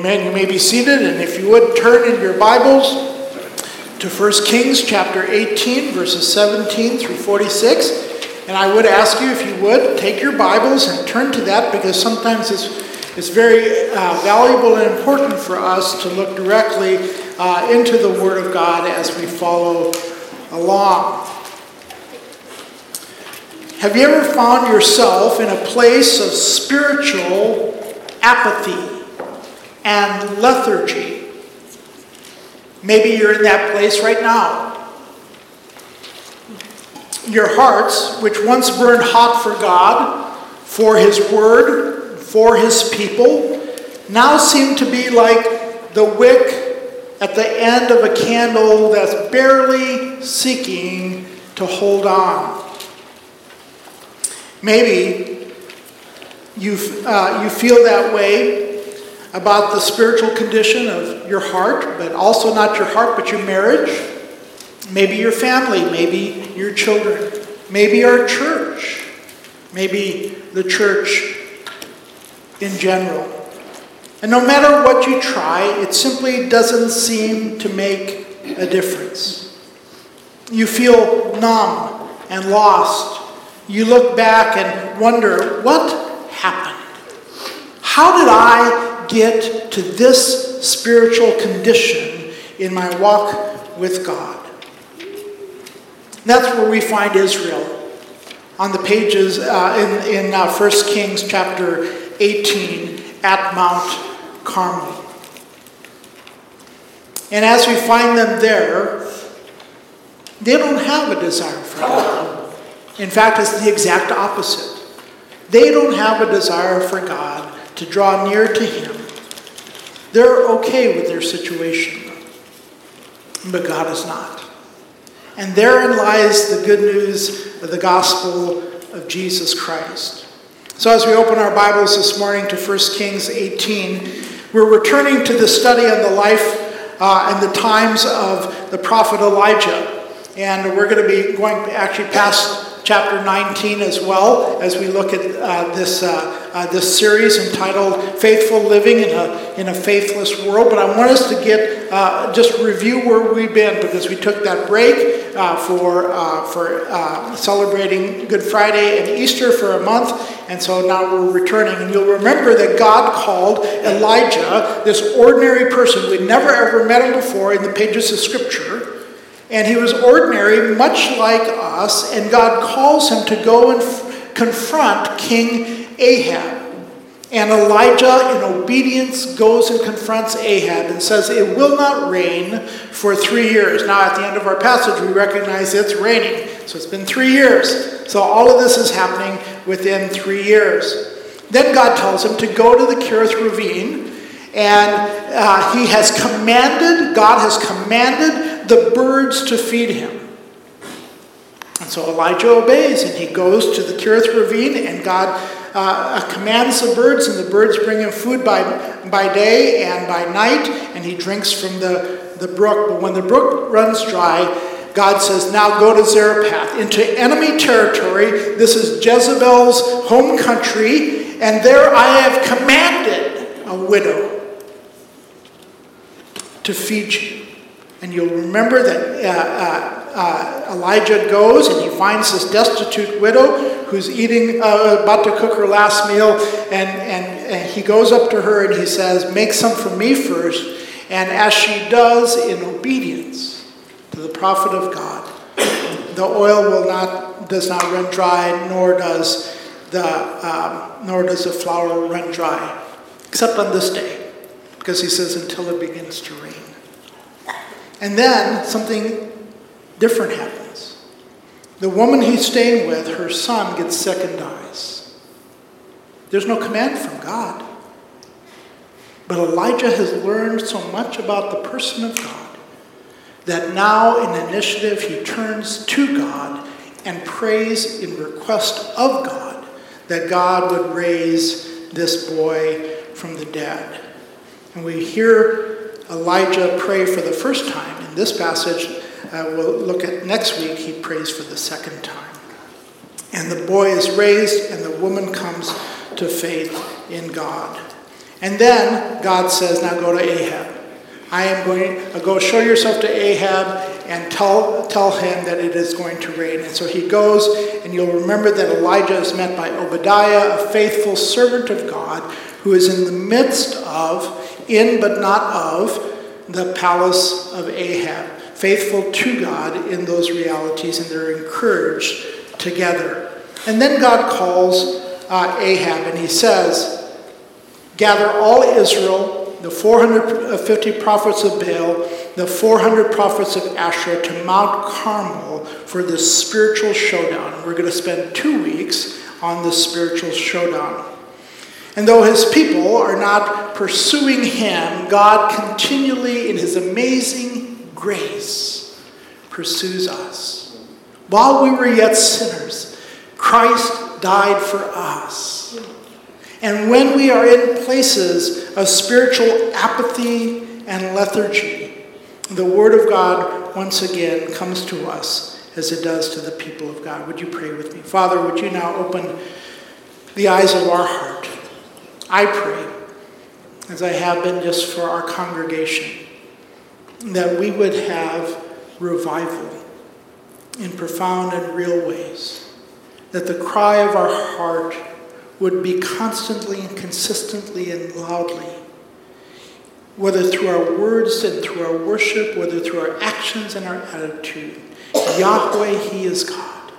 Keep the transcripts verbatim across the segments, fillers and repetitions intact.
Amen. You may be seated, and if you would turn in your Bibles to First Kings chapter eighteen, verses seventeen through forty-six. And I would ask you, if you would, take your Bibles and turn to that, because sometimes it's, it's very uh, valuable and important for us to look directly uh, into the Word of God as we follow along. Have you ever found yourself in a place of spiritual apathy and lethargy? Maybe you're in that place right now. Your hearts, which once burned hot for God, for His Word, for His people, now seem to be like the wick at the end of a candle that's barely seeking to hold on. Maybe you uh, you feel that way about the spiritual condition of your heart, but also not your heart, but your marriage. Maybe your family, maybe your children, maybe our church, maybe the church in general. And no matter what you try, it simply doesn't seem to make a difference. You feel numb and lost. You look back and wonder, what happened? How did I get to this spiritual condition in my walk with God? That's where we find Israel on the pages uh, in, in uh, First Kings chapter eighteen at Mount Carmel. And as we find them there, they don't have a desire for God. In fact, it's the exact opposite. They don't have a desire for God to draw near to Him. They're okay with their situation, but God is not. And therein lies the good news of the gospel of Jesus Christ. So as we open our Bibles this morning to First Kings eighteen, we're returning to the study on the life uh, and the times of the prophet Elijah. And we're going to be going actually past chapter nineteen as well, as we look at uh, this uh, uh, this series entitled Faithful Living in a, in a Faithless World. But I want us to get, uh, just review where we've been, because we took that break uh, for, uh, for uh, celebrating Good Friday and Easter for a month. And so now we're returning. And you'll remember that God called Elijah, this ordinary person. We'd never ever met him before in the pages of Scripture. And he was ordinary, much like us, and God calls him to go and f- confront King Ahab. And Elijah, in obedience, goes and confronts Ahab and says, it will not rain for three years. Now, at the end of our passage, we recognize it's raining. So it's been three years. So all of this is happening within three years. Then God tells him to go to the Kerith Ravine, and uh, he has commanded, God has commanded the birds to feed him. And so Elijah obeys, and he goes to the Kerith Ravine, and God uh, commands the birds, and the birds bring him food by, by day and by night, and he drinks from the, the brook. But when the brook runs dry, God says, now go to Zarephath, into enemy territory. This is Jezebel's home country, and there I have commanded a widow to feed you. And you'll remember that uh, uh, uh, Elijah goes and he finds this destitute widow who's eating, uh, about to cook her last meal, and, and, and he goes up to her and he says, make some for me first. And as she does, in obedience to the prophet of God, the oil will not does not run dry, nor does the um, nor does the flour run dry, except on this day, because he says until it begins to rain. And then something different happens. The woman he's staying with, her son gets sick and dies. There's no command from God. But Elijah has learned so much about the person of God that now in initiative he turns to God and prays in request of God that God would raise this boy from the dead. And we hear Elijah pray for the first time. In this passage, uh, we'll look at next week, he prays for the second time. And the boy is raised, and the woman comes to faith in God. And then God says, now go to Ahab. I am going to go show yourself to Ahab and tell, tell him that it is going to rain. And so he goes, and you'll remember that Elijah is met by Obadiah, a faithful servant of God, who is in the midst of, in but not of, the palace of Ahab. Faithful to God in those realities, and they're encouraged together. And then God calls uh, Ahab, and he says, gather all Israel, the four hundred fifty prophets of Baal, the four hundred prophets of Asherah, to Mount Carmel for this spiritual showdown. And we're going to spend two weeks on this spiritual showdown. And though his people are not pursuing him, God continually, in his amazing grace, pursues us. While we were yet sinners, Christ died for us. And when we are in places of spiritual apathy and lethargy, the Word of God once again comes to us as it does to the people of God. Would you pray with me? Father, would you now open the eyes of our heart? I pray, as I have been just for our congregation, that we would have revival in profound and real ways, that the cry of our heart would be constantly and consistently and loudly, whether through our words and through our worship, whether through our actions and our attitude. Yahweh, He is God.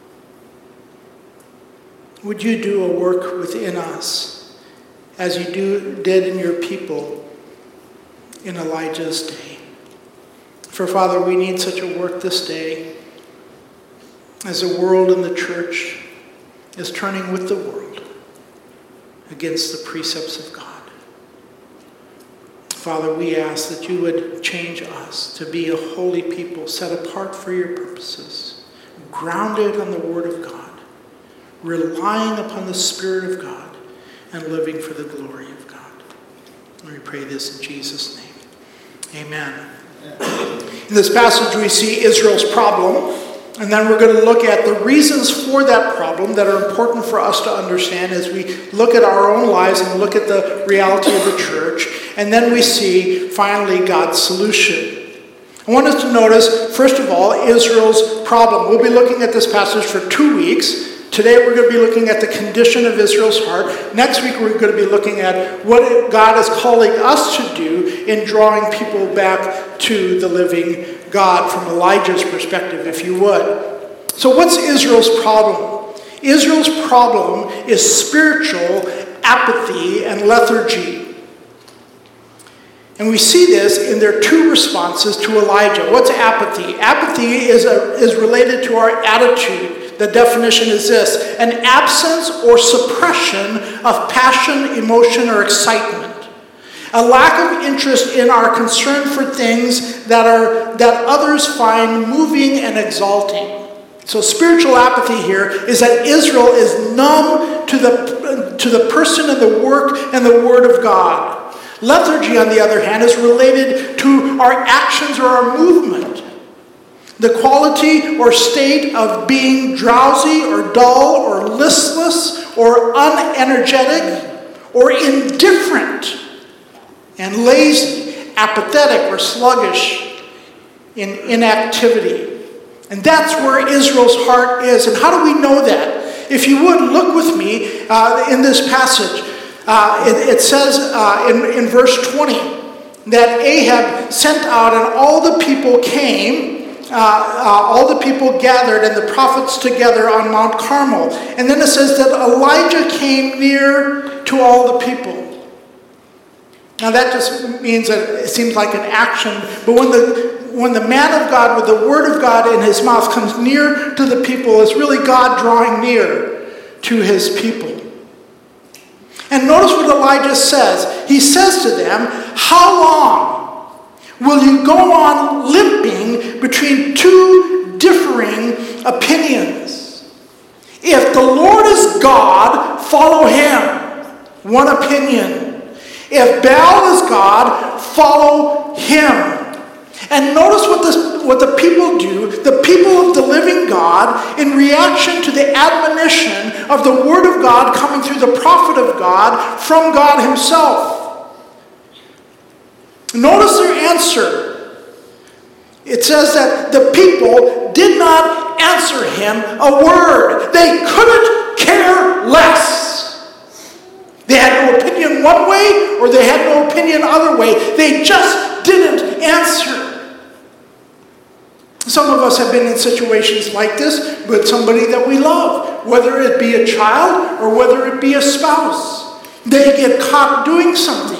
Would you do a work within us as you do, did in your people in Elijah's day? For Father, we need such a work this day as the world and the church is turning with the world against the precepts of God. Father, we ask that you would change us to be a holy people set apart for your purposes, grounded on the Word of God, relying upon the Spirit of God, and living for the glory of God. And we pray this in Jesus' name. Amen. In this passage we see Israel's problem. And then we're going to look at the reasons for that problem that are important for us to understand as we look at our own lives and look at the reality of the church. And then we see, finally, God's solution. I want us to notice, first of all, Israel's problem. We'll be looking at this passage for two weeks. Today we're going to be looking at the condition of Israel's heart. Next week we're going to be looking at what God is calling us to do in drawing people back to the living God from Elijah's perspective, if you would. So what's Israel's problem? Israel's problem is spiritual apathy and lethargy. And we see this in their two responses to Elijah. What's apathy? Apathy is, a, is related to our attitude. The definition is this: an absence or suppression of passion, emotion, or excitement. A lack of interest in our concern for things that are that others find moving and exalting. So spiritual apathy here is that Israel is numb to the, to the person and the work and the Word of God. Lethargy, on the other hand, is related to our actions or our movement. The quality or state of being drowsy or dull or listless or unenergetic or indifferent and lazy, apathetic or sluggish in inactivity. And that's where Israel's heart is. And how do we know that? If you would, look with me uh, in this passage. Uh, it, it says uh, in, in verse twenty that Ahab sent out and all the people came. Uh, uh, all the people gathered and the prophets together on Mount Carmel. And then it says that Elijah came near to all the people. Now that just means that it seems like an action, but when the when the man of God with the Word of God in his mouth comes near to the people, it's really God drawing near to his people. And notice what Elijah says. He says to them, "How long will you go on limping between two differing opinions? If the Lord is God, follow him." One opinion. If Baal is God, follow him. And notice what, this, what the people do, the people of the living God, in reaction to the admonition of the Word of God coming through the prophet of God from God himself. Notice their answer. It says that the people did not answer him a word. They couldn't care less. They had no opinion one way or they had no opinion other way. They just didn't answer. Some of us have been in situations like this with somebody that we love, whether it be a child or whether it be a spouse. They get caught doing something.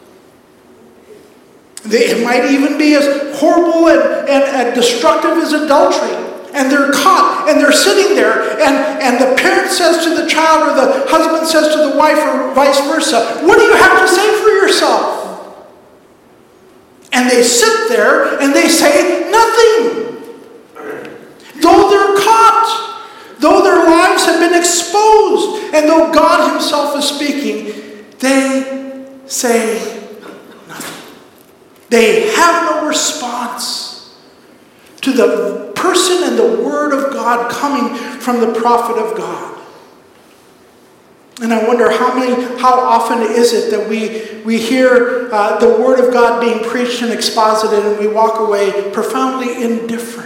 They, it might even be as horrible and, and, and destructive as adultery. And they're caught and they're sitting there and, and the parent says to the child or the husband says to the wife or vice versa, what do you have to say for yourself? And they sit there and they say nothing. Though they're caught, though their lives have been exposed, and though God himself is speaking, they say nothing. They have no response to the person and the word of God coming from the prophet of God. And I wonder how many, how often is it that we, we hear uh, the word of God being preached and exposited and we walk away profoundly indifferent.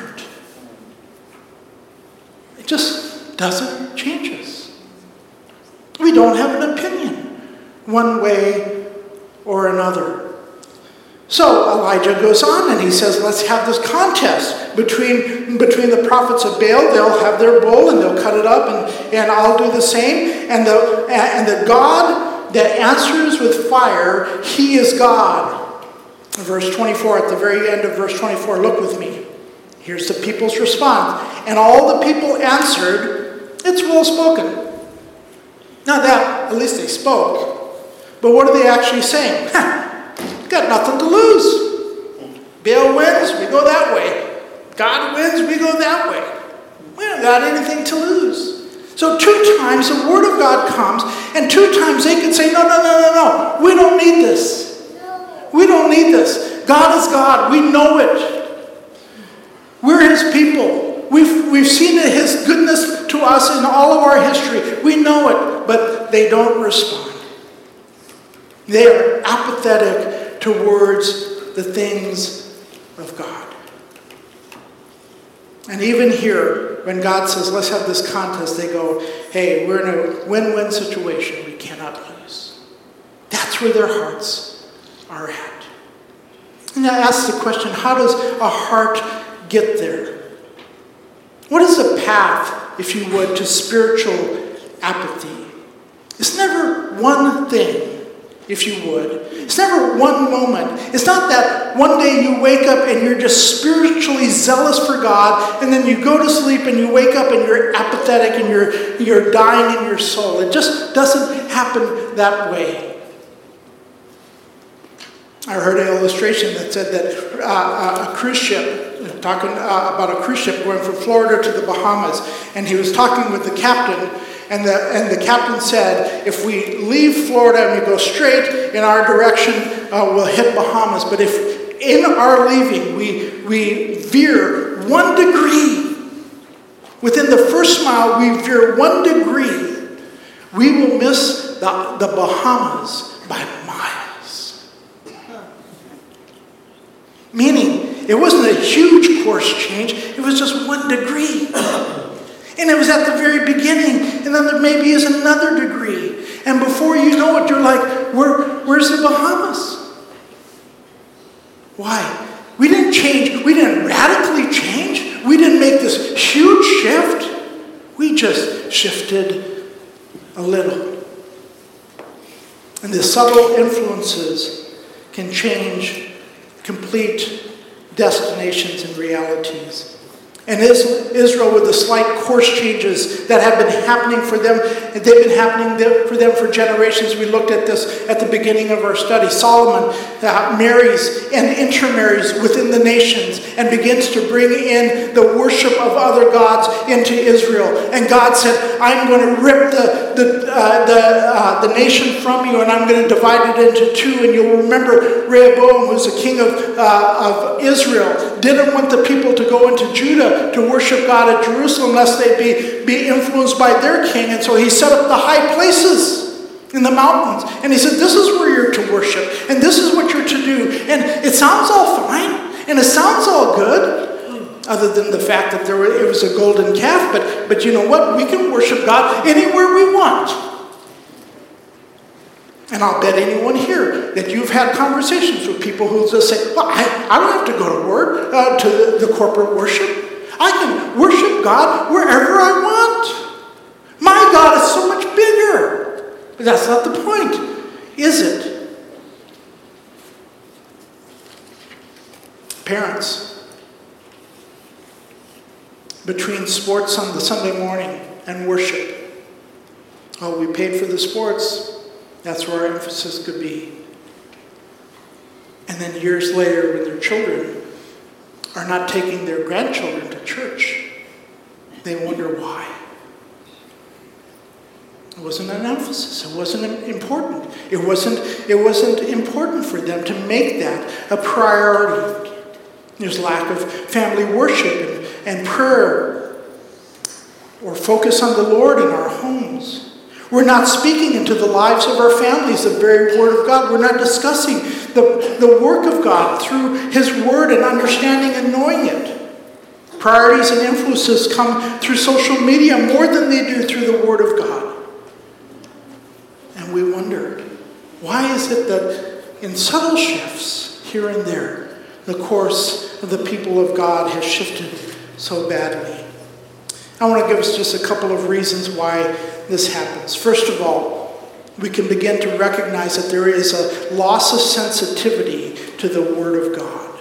It just doesn't change us. We don't have an opinion one way or another. So Elijah goes on and he says, let's have this contest between, between the prophets of Baal. They'll have their bull and they'll cut it up and, and I'll do the same. And the, and the God that answers with fire, he is God. Verse twenty-four, at the very end of verse twenty-four, look with me. Here's the people's response. And all the people answered, it's well spoken. Now that, at least they spoke. But what are they actually saying? Got nothing to lose. Baal wins, we go that way. God wins, we go that way. We don't got anything to lose. So two times the word of God comes, and two times they can say, no, no, no, no, no. We don't need this. We don't need this. God is God. We know it. We're his people. We've, we've seen his goodness to us in all of our history. We know it, but they don't respond. They are apathetic towards the things of God. And even here, when God says, let's have this contest, they go, hey, we're in a win-win situation. We cannot lose. That's where their hearts are at. And I ask the question, how does a heart get there? What is the path, if you would, to spiritual apathy? It's never one thing, if you would. It's never one moment. It's not that one day you wake up and you're just spiritually zealous for God, and then you go to sleep and you wake up and you're apathetic and you're, you're dying in your soul. It just doesn't happen that way. I heard an illustration that said that uh, a cruise ship, talking uh, about a cruise ship going from Florida to the Bahamas, and he was talking with the captain, and the and the captain said, if we leave Florida and we go straight in our direction, uh, we'll hit Bahamas. But if in our leaving we we veer one degree, within the first mile we veer one degree, we will miss the, the Bahamas by miles. Meaning, it wasn't a huge course change, it was just one degree. And it was at the very beginning, and then there maybe is another degree. And before you know it, you're like, Where, where's the Bahamas? Why? We didn't change, we didn't radically change, we didn't make this huge shift. We just shifted a little. And the subtle influences can change complete destinations and realities. And Israel, with the slight course changes that have been happening for them, they've been happening for them for generations. We looked at this at the beginning of our study. Solomon uh, marries and intermarries within the nations and begins to bring in the worship of other gods into Israel. And God said, I'm going to rip the, the, uh, the, uh, the nation from you, and I'm going to divide it into two. And you'll remember Rehoboam, who's the king of, uh, of Israel, didn't want the people to go into Judah to worship God at Jerusalem lest they be, be influenced by their king. And so he set up the high places in the mountains. And he said, this is where you're to worship. And this is what you're to do. And it sounds all fine. And it sounds all good. Other than the fact that there were, it was a golden calf. But, but you know what? We can worship God anywhere we want. And I'll bet anyone here that you've had conversations with people who just say, well, I, I don't have to go to work, uh, to the, the corporate worship. I can worship God wherever I want. My God is so much bigger. But that's not the point, is it? Parents, between sports on the Sunday morning and worship, oh, we paid for the sports. That's where our emphasis could be. And then years later, when their children are not taking their grandchildren to church, they wonder why. It wasn't an emphasis. It wasn't important. It wasn't, it wasn't important for them to make that a priority. There's lack of family worship and, and prayer or focus on the Lord in our homes. We're not speaking into the lives of our families the very Word of God. We're not discussing the, the work of God through His Word and understanding and knowing it. Priorities and influences come through social media more than they do through the Word of God. And we wonder, why is it that in subtle shifts here and there, the course of the people of God has shifted so badly? I want to give us just a couple of reasons why this happens. First of all, we can begin to recognize that there is a loss of sensitivity to the Word of God.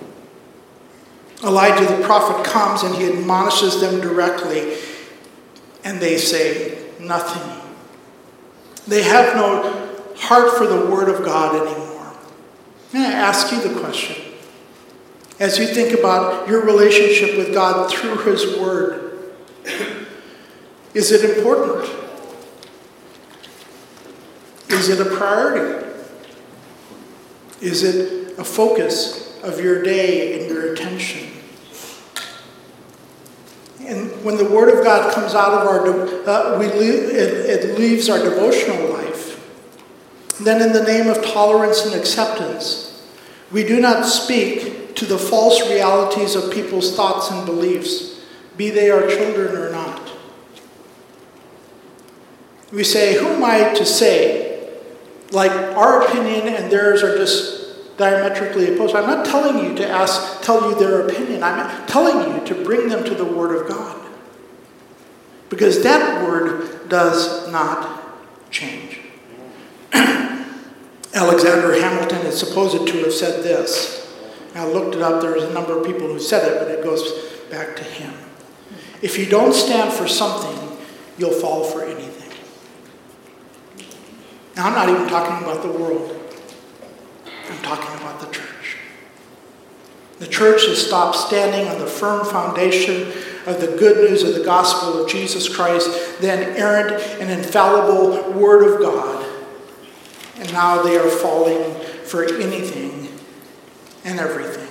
Elijah the prophet comes and he admonishes them directly, and they say nothing. They have no heart for the Word of God anymore. May I ask you the question, as you think about your relationship with God through His Word, is it important? Is it a priority? Is it a focus of your day and your attention? And when the Word of God comes out of our, uh, we leave, it, it leaves our devotional life, then in the name of tolerance and acceptance, we do not speak to the false realities of people's thoughts and beliefs, be they our children or not. We say, who am I to say? Like our opinion and theirs are just diametrically opposed. I'm not telling you to ask, tell you their opinion. I'm telling you to bring them to the Word of God. Because that Word does not change. Alexander Hamilton is supposed to have said this. I looked it up. There's a number of people who said it, but it goes back to him. If you don't stand for something, you'll fall for anything. Now, I'm not even talking about the world. I'm talking about the church. The church has stopped standing on the firm foundation of the good news of the gospel of Jesus Christ, the inerrant and infallible Word of God. And now they are falling for anything and everything.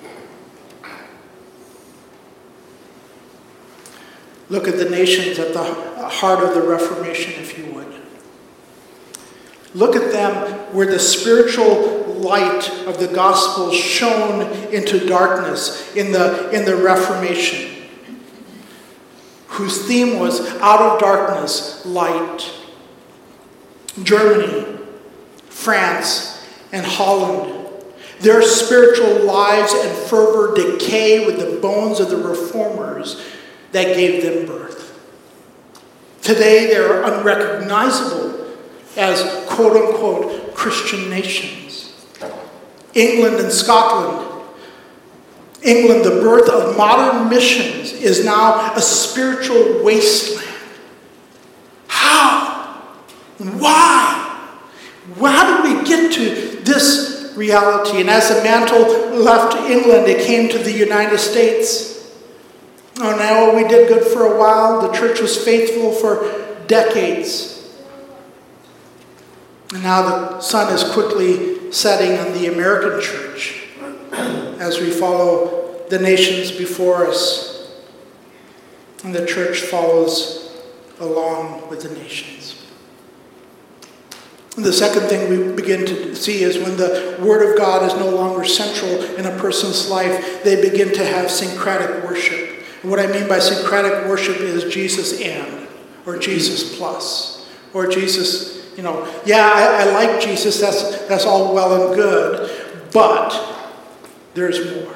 Look at the nations at the heart of the Reformation, if you would. Look at them where the spiritual light of the gospel shone into darkness in the, in the Reformation, whose theme was out of darkness, light. Germany, France, and Holland, their spiritual lives and fervor decay with the bones of the reformers that gave them birth. Today they are unrecognizable as quote-unquote Christian nations. England and Scotland England, the birth of modern missions, is now a spiritual wasteland. How? Why? How did we get to this reality? And as the mantle left England, it came to the United States. Oh, now we did good for a while. The church was faithful for decades. And now the sun is quickly setting on the American church as we follow the nations before us. And the church follows along with the nations. And the second thing we begin to see is when the Word of God is no longer central in a person's life, they begin to have syncretic worship. And what I mean by syncretic worship is Jesus and, or Jesus plus, or Jesus, you know, yeah, I, I like Jesus, that's, that's all well and good, but there's more.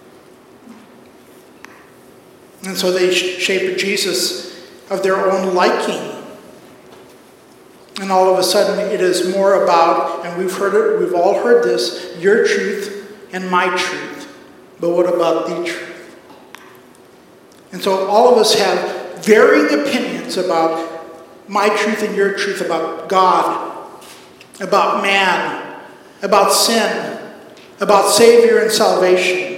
And so they shape a Jesus of their own liking. And all of a sudden it is more about, and we've heard it, we've all heard this, your truth and my truth. But what about the truth? And so all of us have varying opinions about my truth and your truth, about God, about man, about sin, about Savior and salvation.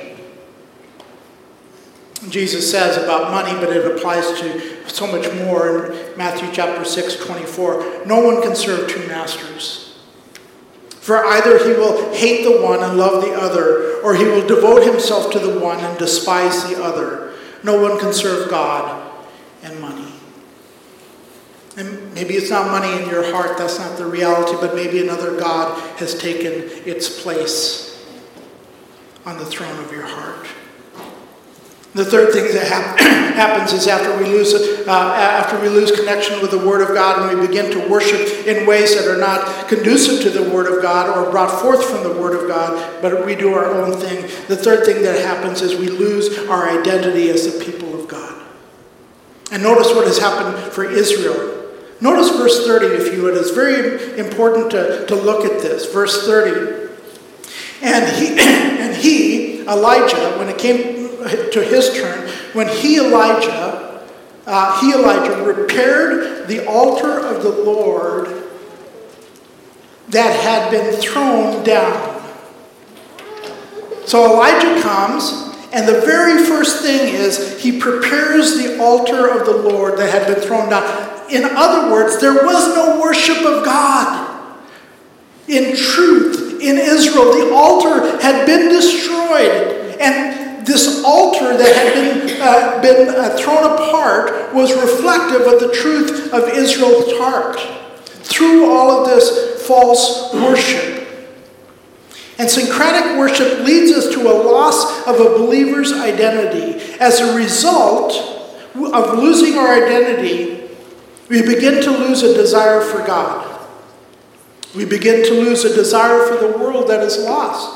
Jesus says about money, but it applies to so much more in Matthew chapter six, twenty-four. No one can serve two masters. For either he will hate the one and love the other, or he will devote himself to the one and despise the other. No one can serve God and money. And maybe it's not money in your heart, that's not the reality, but maybe another God has taken its place on the throne of your heart. The third thing that hap- happens is after we lose uh, after we lose connection with the Word of God and we begin to worship in ways that are not conducive to the Word of God or brought forth from the Word of God, but we do our own thing. The third thing that happens is we lose our identity as the people of God. And notice what has happened for Israel. Notice verse thirty, if you would. It's very important to, to look at this. Verse thirty. And he, and he, Elijah, when it came to his turn, when he, Elijah, uh, he, Elijah, repaired the altar of the Lord that had been thrown down. So Elijah comes, and the very first thing is he prepares the altar of the Lord that had been thrown down. In other words, there was no worship of God. In truth, in Israel, the altar had been destroyed, and this altar that had been, uh, been uh, thrown apart was reflective of the truth of Israel's heart through all of this false worship. And syncretic worship leads us to a loss of a believer's identity. As a result of losing our identity, we begin to lose a desire for God. We begin to lose a desire for the world that is lost.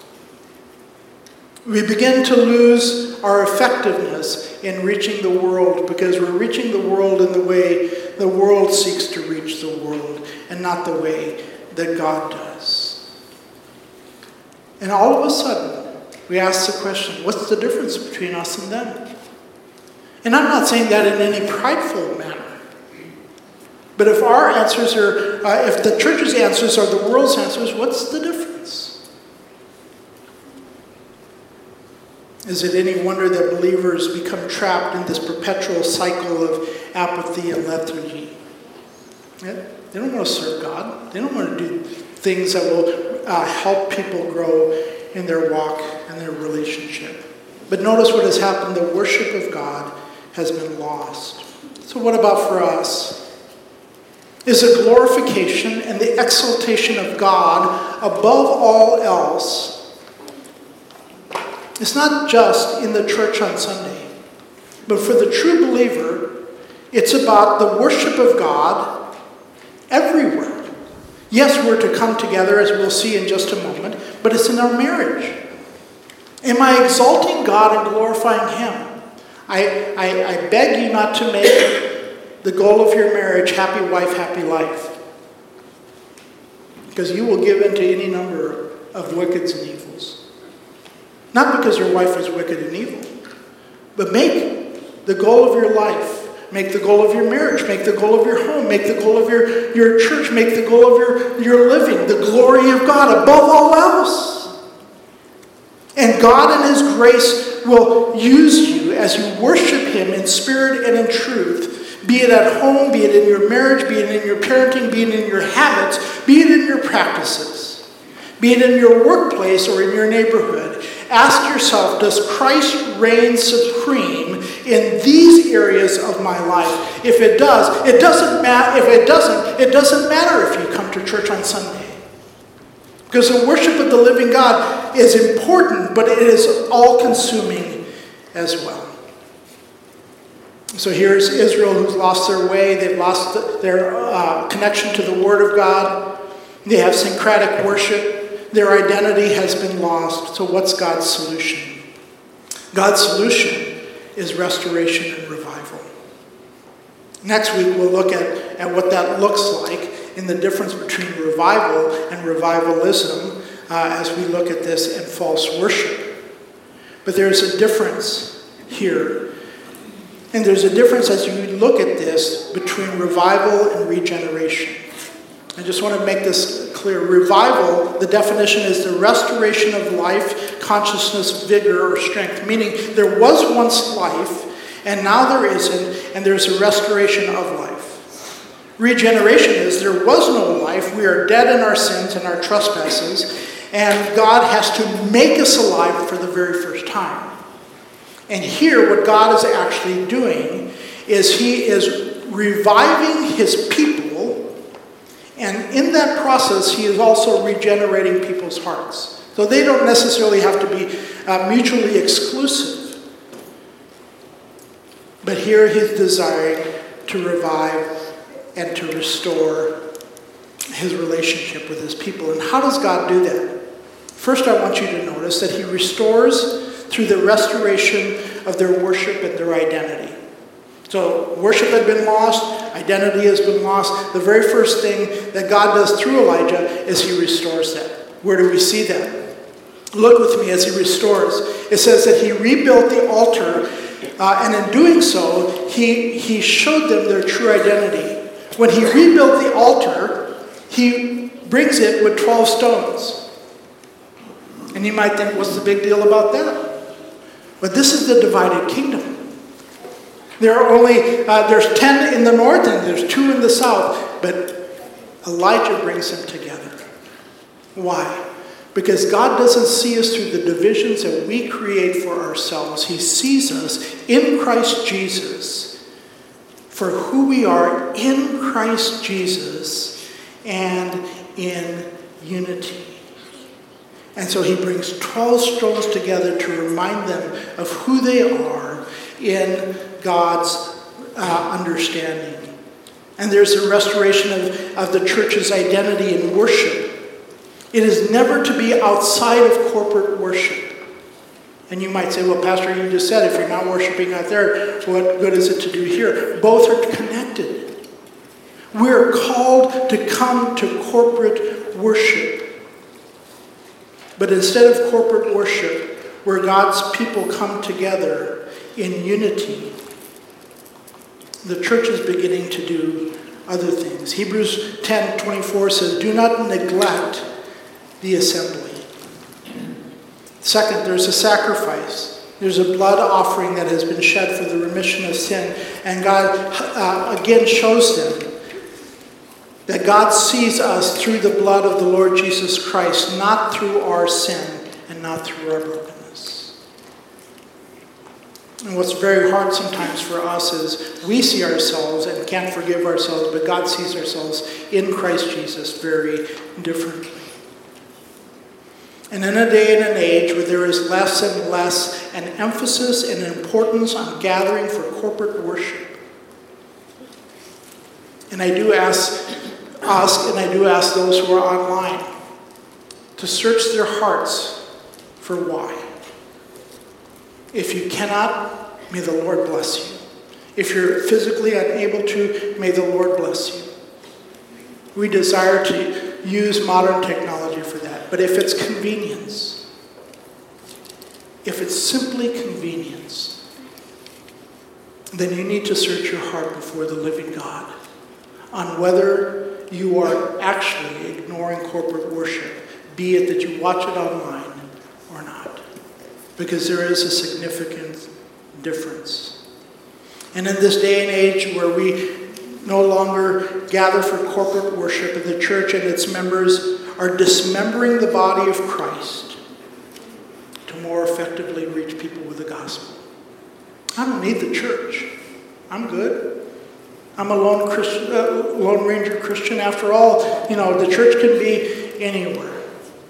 We begin to lose our effectiveness in reaching the world because we're reaching the world in the way the world seeks to reach the world and not the way that God does. And all of a sudden, we ask the question, what's the difference between us and them? And I'm not saying that in any prideful manner. But if our answers are, uh, if the church's answers are the world's answers, what's the difference? Is it any wonder that believers become trapped in this perpetual cycle of apathy and lethargy? They don't want to serve God. They don't want to do things that will uh, help people grow in their walk and their relationship. But notice what has happened. The worship of God has been lost. So what about for us? Is the glorification and the exaltation of God above all else. It's not just in the church on Sunday, but for the true believer, it's about the worship of God everywhere. Yes, we're to come together, as we'll see in just a moment, but it's in our marriage. Am I exalting God and glorifying Him? I, I, I beg you not to make the goal of your marriage happy wife, happy life. Because you will give in to any number of wickeds and evils. Not because your wife is wicked and evil, but make the goal of your life, make the goal of your marriage, make the goal of your home, make the goal of your, your church, make the goal of your, your living, the glory of God above all else. And God in His grace will use you as you worship Him in spirit and in truth, be it at home, be it in your marriage, be it in your parenting, be it in your habits, be it in your practices, be it in your workplace or in your neighborhood. Ask yourself, does Christ reign supreme in these areas of my life? If it does, it doesn't matter. If it doesn't, it doesn't matter if you come to church on Sunday. Because the worship of the living God is important, but it is all-consuming as well. So here's Israel who's lost their way. They've lost their uh, connection to the Word of God. They have syncretic worship. Their identity has been lost. So what's God's solution? God's solution is restoration and revival. Next week we'll look at, at what that looks like in the difference between revival and revivalism uh, as we look at this in false worship. But there's a difference here. And there's a difference as you look at this between revival and regeneration. I just want to make this clear. Revival, the definition is the restoration of life, consciousness, vigor, or strength. Meaning there was once life, and now there isn't, and there's a restoration of life. Regeneration is there was no life. We are dead in our sins and our trespasses, and God has to make us alive for the very first time. And here, what God is actually doing is He is reviving His people, and in that process, He is also regenerating people's hearts. So they don't necessarily have to be uh, mutually exclusive. But here He's desiring to revive and to restore His relationship with His people. And how does God do that? First, I want you to notice that He restores through the restoration of their worship and their identity. So worship had been lost, identity has been lost. The very first thing that God does through Elijah is He restores that. Where do we see that? Look with me as He restores. It says that He rebuilt the altar, uh, and in doing so, he, he showed them their true identity. When He rebuilt the altar, He brings it with twelve stones. And you might think, what's the big deal about that? But this is the divided kingdom. There are only, uh, there's ten in the north and there's two in the south. But Elijah brings them together. Why? Because God doesn't see us through the divisions that we create for ourselves. He sees us in Christ Jesus for who we are in Christ Jesus and in unity. And so He brings twelve stones together to remind them of who they are in God's uh, understanding. And there's a restoration of, of the church's identity in worship. It is never to be outside of corporate worship. And you might say, well, Pastor, you just said if you're not worshiping out there, what good is it to do here? Both are connected. We're called to come to corporate worship. But instead of corporate worship, where God's people come together in unity, the church is beginning to do other things. Hebrews ten twenty-four says, do not neglect the assembly. Second, there's a sacrifice. There's a blood offering that has been shed for the remission of sin. And God uh, again shows them that God sees us through the blood of the Lord Jesus Christ, not through our sin and not through our brokenness. And what's very hard sometimes for us is we see ourselves and can't forgive ourselves, but God sees ourselves in Christ Jesus very differently. And in a day and an age where there is less and less an emphasis and importance on gathering for corporate worship, and I do ask us, and I do ask those who are online, to search their hearts for why. If you cannot, may the Lord bless you. If you're physically unable to, may the Lord bless you. We desire to use modern technology for that. But if it's convenience, if it's simply convenience, then you need to search your heart before the living God on whether you are actually ignoring corporate worship, be it that you watch it online or not. Because there is a significant difference. And in this day and age where we no longer gather for corporate worship, and the church and its members are dismembering the body of Christ to more effectively reach people with the gospel. I don't need the church. I'm good. I'm a lone Christian, uh, Lone Ranger Christian. After all, you know, the church can be anywhere.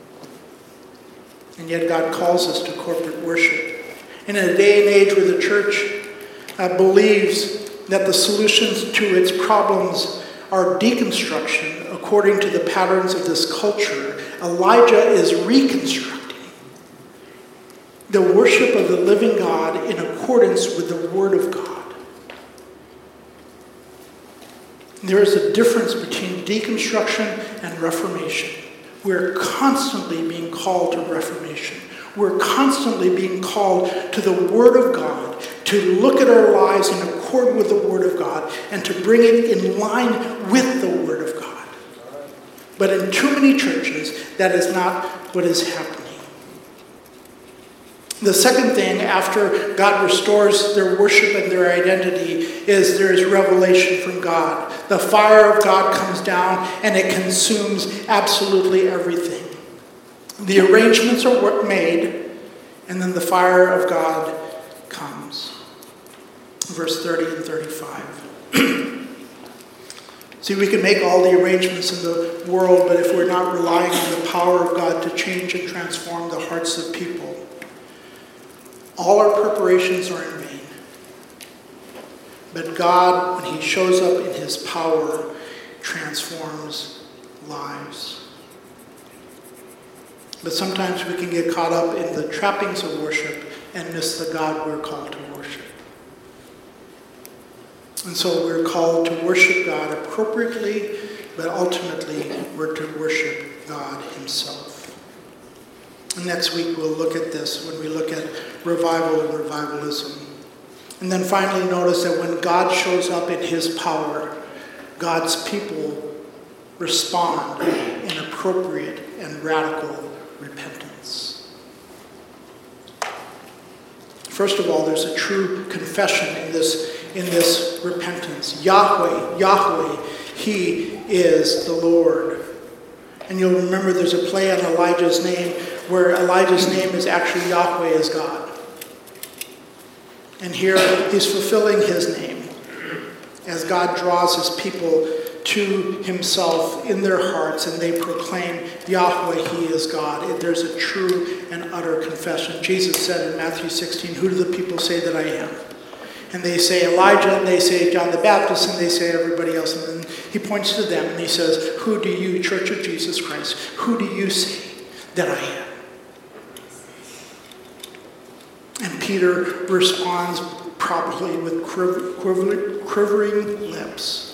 And yet God calls us to corporate worship. And in a day and age where the church uh, believes that the solutions to its problems are deconstruction according to the patterns of this culture, Elijah is reconstructing the worship of the living God in accordance with the Word of God. There is a difference between deconstruction and reformation. We're constantly being called to reformation. We're constantly being called to the Word of God, to look at our lives in accord with the Word of God, and to bring it in line with the Word of God. But in too many churches, that is not what is happening. The second thing, after God restores their worship and their identity, is there is revelation from God. The fire of God comes down and it consumes absolutely everything. The arrangements are made, and then the fire of God comes. Verse thirty and thirty-five. See, we can make all the arrangements in the world, but if we're not relying on the power of God to change and transform the hearts of people, all our preparations are in vain. But God, when He shows up in His power, transforms lives. But sometimes we can get caught up in the trappings of worship and miss the God we're called to worship. And so we're called to worship God appropriately, but ultimately we're to worship God Himself. And next week we'll look at this when we look at revival and revivalism. And then finally notice that when God shows up in His power, God's people respond in appropriate and radical repentance. First of all, there's a true confession in this, in this repentance. Yahweh, Yahweh, He is the Lord. And you'll remember there's a play on Elijah's name where Elijah's name is actually Yahweh as God. And here he's fulfilling his name as God draws his people to Himself in their hearts, and they proclaim Yahweh, He is God. There's a true and utter confession. Jesus said in Matthew sixteen, "Who do the people say that I am?" And they say Elijah, and they say John the Baptist, and they say everybody else. And then He points to them and He says, "Who do you, Church of Jesus Christ, who do you say that I am?" And Peter responds probably with quivering, quivering lips.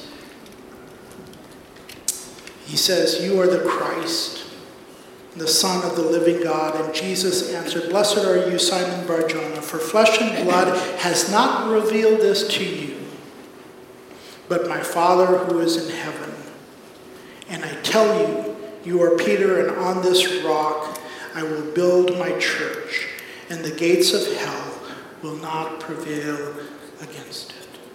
He says, "You are the Christ, the Son of the living God." And Jesus answered, "Blessed are you, Simon Bar-Jonah, for flesh and blood has not revealed this to you, but my Father who is in heaven. And I tell you, you are Peter, and on this rock I will build my church, and the gates of hell will not prevail against it."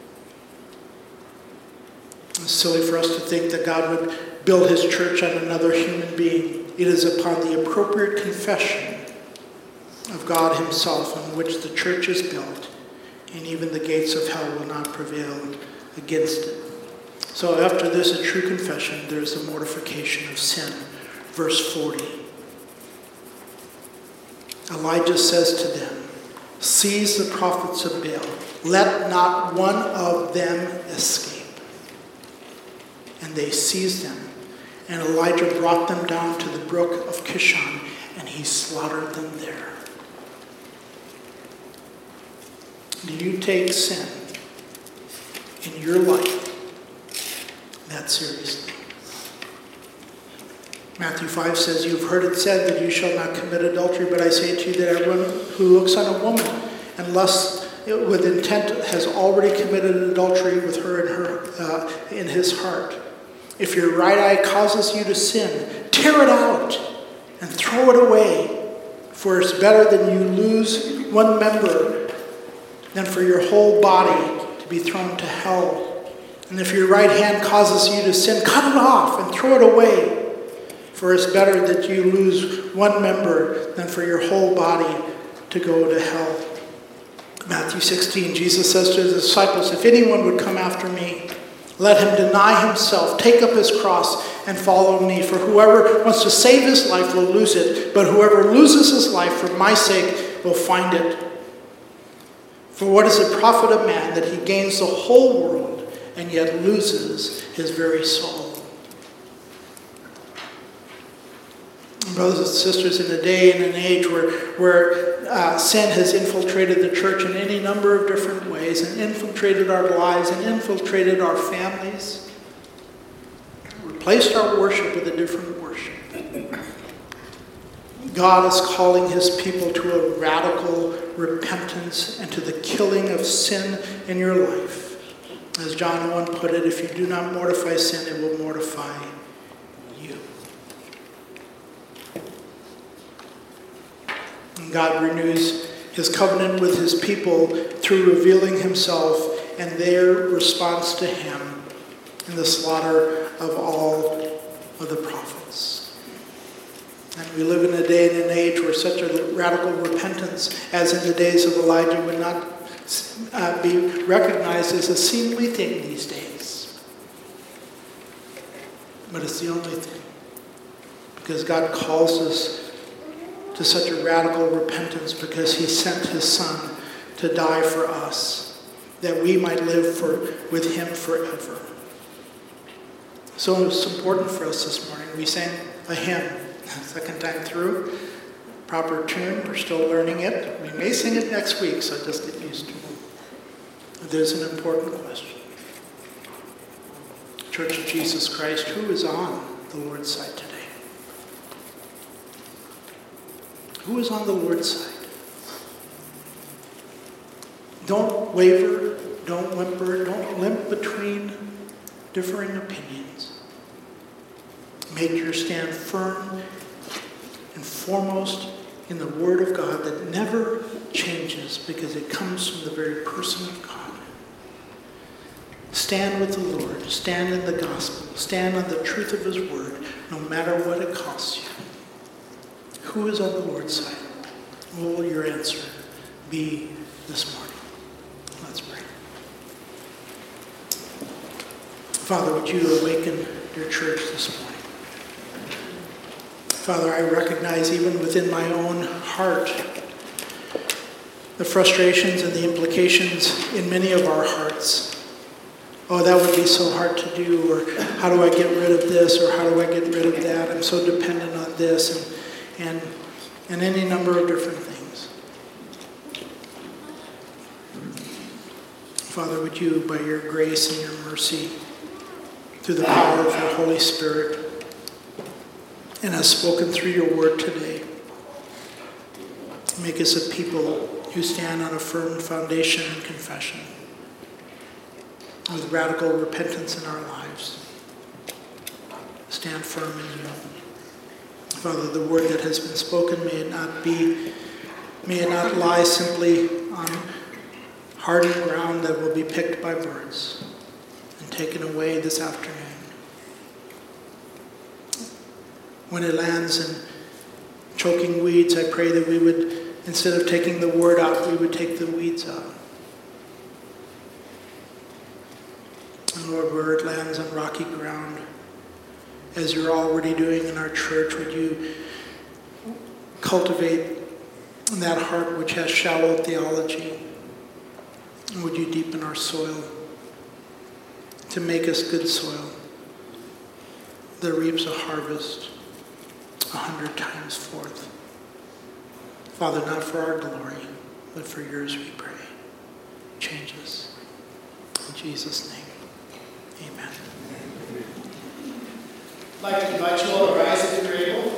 It's silly for us to think that God would build His church on another human being. It is upon the appropriate confession of God Himself on which the church is built, and even the gates of hell will not prevail against it. So after this, a true confession, there's the mortification of sin. Verse forty. Elijah says to them, "Seize the prophets of Baal. Let not one of them escape." And they seized them. And Elijah brought them down to the brook of Kishon, and he slaughtered them there. Do you take sin in your life that seriously? Matthew five says, "You've heard it said that you shall not commit adultery, but I say to you that everyone who looks on a woman and lusts with intent has already committed adultery with her in her uh, in his heart. If your right eye causes you to sin, tear it out and throw it away. For it's better that you lose one member than for your whole body to be thrown to hell. And if your right hand causes you to sin, cut it off and throw it away. For it's better that you lose one member than for your whole body to go to hell." Matthew sixteen, Jesus says to his disciples, "If anyone would come after me, let him deny himself, take up his cross, and follow me. For whoever wants to save his life will lose it, but whoever loses his life for my sake will find it. For what does it profit a man that he gains the whole world and yet loses his very soul?" Brothers and sisters, in a day and an age where, where uh, sin has infiltrated the church in any number of different ways and infiltrated our lives and infiltrated our families, replaced our worship with a different worship, God is calling his people to a radical repentance and to the killing of sin in your life. As John one put it, if you do not mortify sin, it will mortify you. And God renews his covenant with his people through revealing himself and their response to him in the slaughter of all of the prophets. And we live in a day and an age where such a radical repentance as in the days of Elijah would not uh, be recognized as a seemly thing these days. But it's the only thing. Because God calls us to such a radical repentance because he sent his Son to die for us, that we might live for with him forever. So it's important for us this morning. We sang a hymn, second time through, proper tune. We're still learning it. We may sing it next week, so just get used to it. There's an important question. Church of Jesus Christ, who is on the Lord's side today? Who is on the Lord's side? Don't waver, don't whimper, don't limp between differing opinions. Make your stand firm and foremost in the Word of God that never changes because it comes from the very person of God. Stand with the Lord. Stand in the gospel. Stand on the truth of his Word, no matter what it costs you. Who is on the Lord's side? What will your answer be this morning? Let's pray. Father, would you awaken your church this morning? Father, I recognize even within my own heart the frustrations and the implications in many of our hearts. Oh, that would be so hard to do, or how do I get rid of this, or how do I get rid of that? I'm so dependent on this, and and, and any number of different things. Father, would you, by your grace and your mercy, through the power of your Holy Spirit, and as spoken through your word today, make us a people who stand on a firm foundation in confession, with radical repentance in our lives. Stand firm in you. Father, the word that has been spoken, may it not be, may it not lie simply on hardened ground that will be picked by birds and taken away this afternoon. When it lands in choking weeds, I pray that we would, instead of taking the word out, we would take the weeds out. And Lord, where it lands on rocky ground, as you're already doing in our church, would you cultivate that heart which has shallow theology? And would you deepen our soil to make us good soil that reaps a harvest a hundred times forth? Father, not for our glory, but for yours we pray. Change us. In Jesus' name, amen. I'd like to invite you all to rise if you're able.